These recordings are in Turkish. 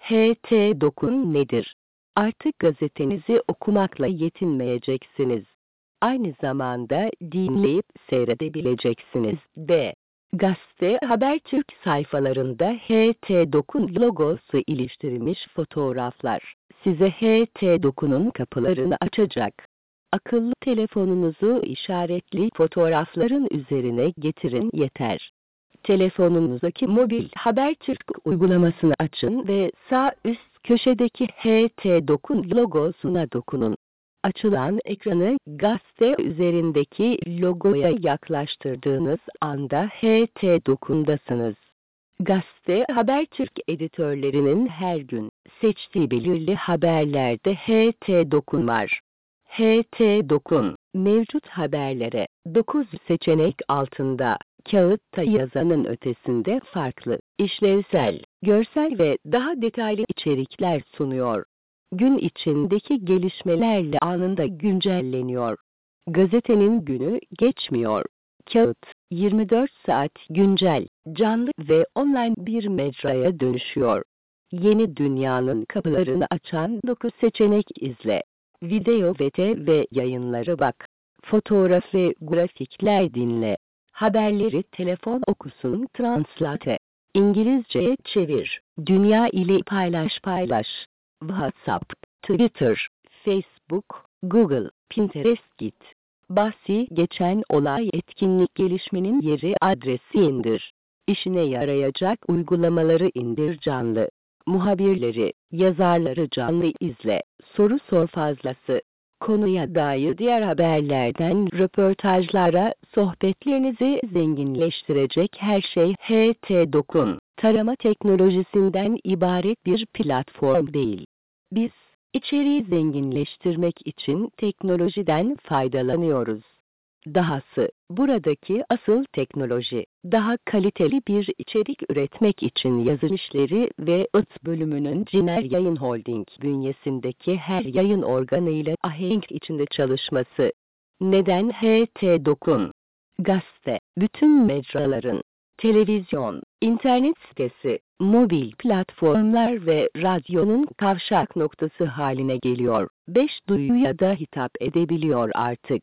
HT Dokun nedir? Artık gazetenizi okumakla yetinmeyeceksiniz. Aynı zamanda dinleyip seyredebileceksiniz. D. Gazete Habertürk sayfalarında HT Dokun logosu iliştirilmiş fotoğraflar size HT Dokun'un kapılarını açacak. Akıllı telefonunuzu işaretli fotoğrafların üzerine getirin yeter. Telefonunuzdaki mobil Habertürk uygulamasını açın ve sağ üst köşedeki HT Dokun logosuna dokunun. Açılan ekranı gazete üzerindeki logoya yaklaştırdığınız anda HT Dokun'dasınız. Gazete Habertürk editörlerinin her gün seçtiği belirli haberlerde HT Dokun var. HT Dokun, mevcut haberlere 9 seçenek altında, kağıtta yazanın ötesinde farklı, işlevsel, görsel ve daha detaylı içerikler sunuyor. Gün içindeki gelişmelerle anında güncelleniyor. Gazetenin günü geçmiyor. Kağıt, 24 saat güncel, canlı ve online bir mecraya dönüşüyor. Yeni dünyanın kapılarını açan 9 seçenek izle. Video ve TV yayınları bak. Fotoğraf ve grafikler dinle. Haberleri telefon okusun, translate. İngilizceye çevir. Dünya ile paylaş. WhatsApp, Twitter, Facebook, Google, Pinterest git. Bahsi geçen olay, etkinlik, gelişmenin yeri, adresi indir. İşine yarayacak uygulamaları indir, canlı. Muhabirleri, yazarları canlı izle. Soru sor fazlası. Konuya dair diğer haberlerden röportajlara, sohbetlerinizi zenginleştirecek her şey HT Dokun. Tarama teknolojisinden ibaret bir platform değil. Biz, içeriği zenginleştirmek için teknolojiden faydalanıyoruz. Dahası, buradaki asıl teknoloji, daha kaliteli bir içerik üretmek için yazı işleri ve IT bölümünün Ciner Yayın Holding bünyesindeki her yayın organıyla ahenk içinde çalışması. Neden HT Dokun? Gazete, bütün mecraların, televizyon, internet sitesi, mobil platformlar ve radyonun kavşak noktası haline geliyor. 5 duyuya da hitap edebiliyor artık.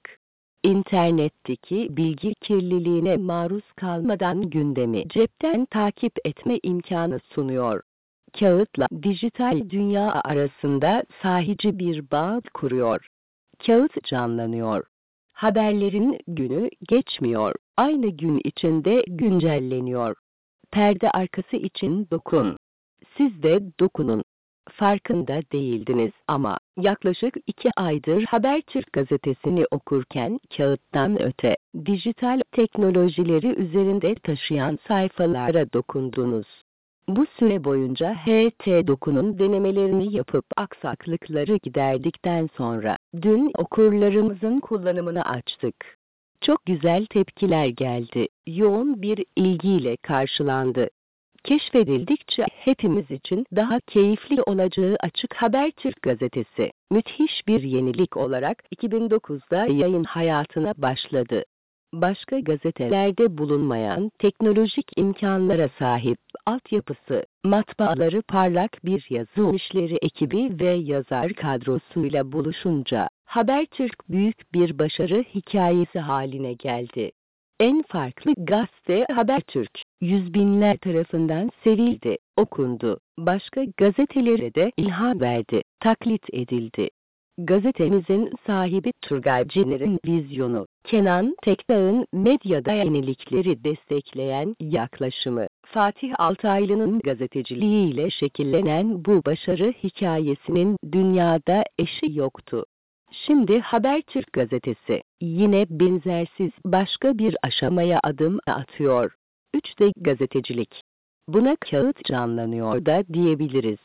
İnternetteki bilgi kirliliğine maruz kalmadan gündemi cepten takip etme imkanı sunuyor. Kağıtla dijital dünya arasında sahici bir bağ kuruyor. Kağıt canlanıyor. Haberlerin günü geçmiyor. Aynı gün içinde güncelleniyor. Perde arkası için dokun. Siz de dokunun. Farkında değildiniz ama yaklaşık 2 aydır Habertürk gazetesini okurken kağıttan öte, dijital teknolojileri üzerinde taşıyan sayfalara dokundunuz. Bu süre boyunca HT Dokun'un denemelerini yapıp aksaklıkları giderdikten sonra dün okurlarımızın kullanımını açtık. Çok güzel tepkiler geldi. Yoğun bir ilgiyle karşılandı. Keşfedildikçe hepimiz için daha keyifli olacağı Açık Habertürk gazetesi, müthiş bir yenilik olarak 2009'da yayın hayatına başladı. Başka gazetelerde bulunmayan teknolojik imkanlara sahip, altyapısı, matbaaları parlak bir yazı işleri ekibi ve yazar kadrosuyla buluşunca, Habertürk büyük bir başarı hikayesi haline geldi. En farklı gazete Habertürk, yüz binler tarafından sevildi, okundu. Başka gazetelere de ilham verdi, taklit edildi. Gazetemizin sahibi Turgay Ciner'in vizyonu, Kenan Tekdağ'ın medyada yenilikleri destekleyen yaklaşımı, Fatih Altaylı'nın gazeteciliğiyle şekillenen bu başarı hikayesinin dünyada eşi yoktu. Şimdi Habertürk gazetesi, yine benzersiz başka bir aşamaya adım atıyor. 3D gazetecilik. Buna kağıt canlanıyor da diyebiliriz.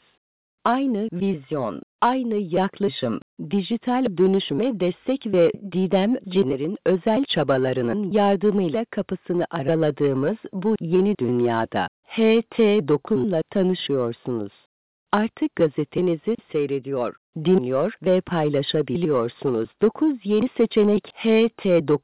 Aynı vizyon, aynı yaklaşım, dijital dönüşüme destek ve Didem Ciner'in özel çabalarının yardımıyla kapısını araladığımız bu yeni dünyada HT Dokun'la tanışıyorsunuz. Artık gazetenizi seyrediyor, dinliyor ve paylaşabiliyorsunuz. 9 yeni seçenek HT Dokun.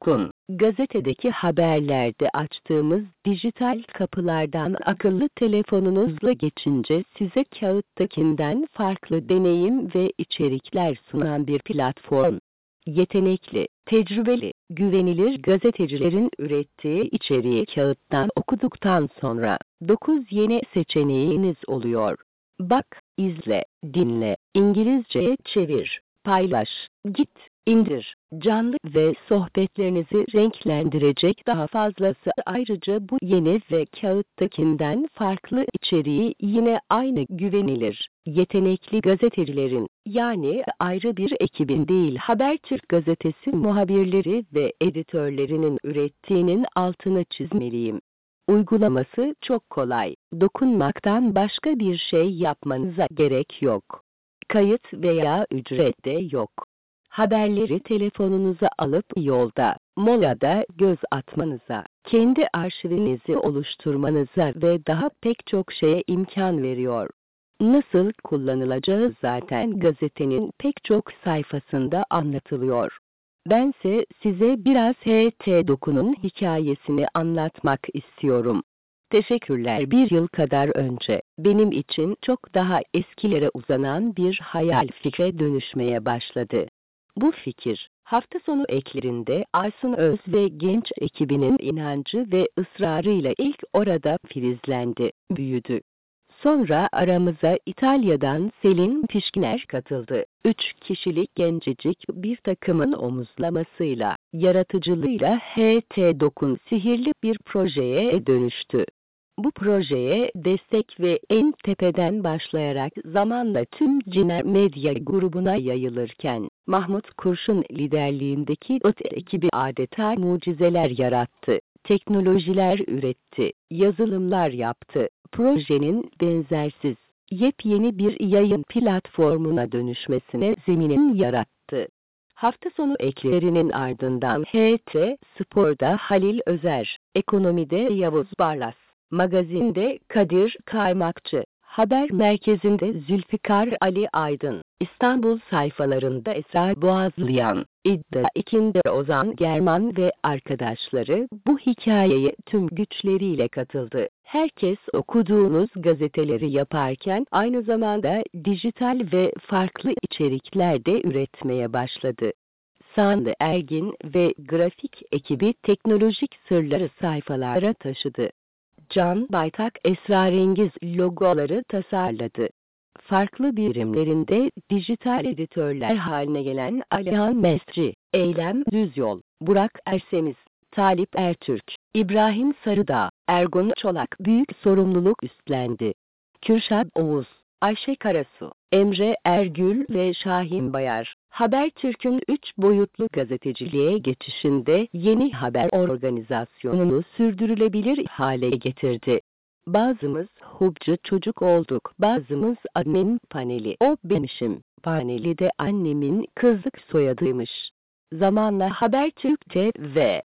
Gazetedeki haberlerde açtığımız dijital kapılardan akıllı telefonunuzla geçince size kağıttakinden farklı deneyim ve içerikler sunan bir platform. Yetenekli, tecrübeli, güvenilir gazetecilerin ürettiği içeriği kağıttan okuduktan sonra 9 yeni seçeneğiniz oluyor. Bak, izle, dinle, İngilizceye çevir, paylaş, git, indir, canlı ve sohbetlerinizi renklendirecek daha fazlası. Ayrıca bu yeni ve kağıttakinden farklı içeriği yine aynı güvenilir, yetenekli gazetecilerin, yani ayrı bir ekibin değil, Habertürk gazetesi muhabirleri ve editörlerinin ürettiğinin altını çizmeliyim. Uygulaması çok kolay. Dokunmaktan başka bir şey yapmanıza gerek yok. Kayıt veya ücret de yok. Haberleri telefonunuza alıp yolda, molada göz atmanıza, kendi arşivinizi oluşturmanıza ve daha pek çok şeye imkan veriyor. Nasıl kullanılacağı zaten gazetenin pek çok sayfasında anlatılıyor. Bense size biraz HT Dokun'un hikayesini anlatmak istiyorum. Teşekkürler. Bir yıl kadar önce, benim için çok daha eskilere uzanan bir hayal fikre dönüşmeye başladı. Bu fikir, hafta sonu eklerinde Aysun Öz ve genç ekibinin inancı ve ısrarıyla ilk orada filizlendi, büyüdü. Sonra aramıza İtalya'dan Selin Pişkiner katıldı. 3 kişilik gencecik bir takımın omuzlamasıyla, yaratıcılığıyla HT Dokun sihirli bir projeye dönüştü. Bu projeye destek ve en tepeden başlayarak zamanla tüm Ciner Medya grubuna yayılırken, Mahmut Kurşun liderliğindeki ekibi adeta mucizeler yarattı. Teknolojiler üretti, yazılımlar yaptı. Projenin benzersiz, yepyeni bir yayın platformuna dönüşmesine zemin yarattı. Hafta sonu eklerinin ardından HT Spor'da Halil Özer, Ekonomi'de Yavuz Barlas, Magazin'de Kadir Kaymakçı, Haber Merkezi'nde Zülfikar Ali Aydın, İstanbul sayfalarında Esra Boğazlayan, İddia 2'de Ozan German ve arkadaşları bu hikayeye tüm güçleriyle katıldı. Herkes okuduğunuz gazeteleri yaparken aynı zamanda dijital ve farklı içerikler de üretmeye başladı. Sandı Ergin ve grafik ekibi teknolojik sırları sayfalara taşıdı. Can Baytak esrarengiz logoları tasarladı. Farklı birimlerinde dijital editörler haline gelen Alihan Mesri, Eylem Düzyol, Burak Ersemiz, Talip Ertürk, İbrahim Sarıdağ, Ergun Çolak büyük sorumluluk üstlendi. Kürşat Oğuz, Ayşe Karasu, Emre Ergül ve Şahin Bayar, Habertürk'ün 3 boyutlu gazeteciliğe geçişinde yeni haber organizasyonunu sürdürülebilir hale getirdi. Bazımız hubcu çocuk olduk, bazımız admin paneli, o benmişim paneli de annemin kızlık soyadıymış. Zamanla Habertürk'te ve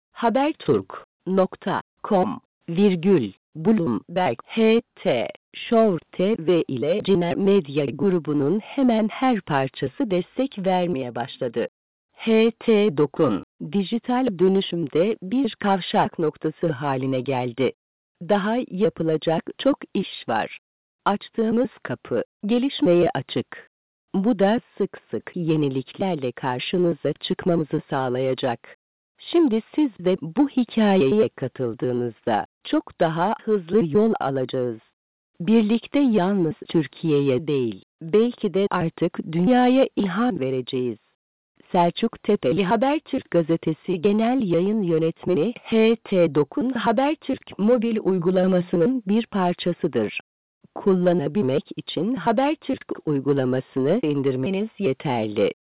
haberturk.com, Bloomberg, HT, Show TV ile Ciner Medya grubunun hemen her parçası destek vermeye başladı. HT Dokun, dijital dönüşümde bir kavşak noktası haline geldi. Daha yapılacak çok iş var. Açtığımız kapı, gelişmeye açık. Bu da sık sık yeniliklerle karşınıza çıkmamızı sağlayacak. Şimdi siz de bu hikayeye katıldığınızda çok daha hızlı yol alacağız. Birlikte yalnız Türkiye'ye değil, belki de artık dünyaya ilham vereceğiz. Selçuk Tepeli Habertürk Gazetesi Genel Yayın Yönetmeni HT Dokun Habertürk mobil uygulamasının bir parçasıdır. Kullanabilmek için Habertürk uygulamasını indirmeniz yeterli.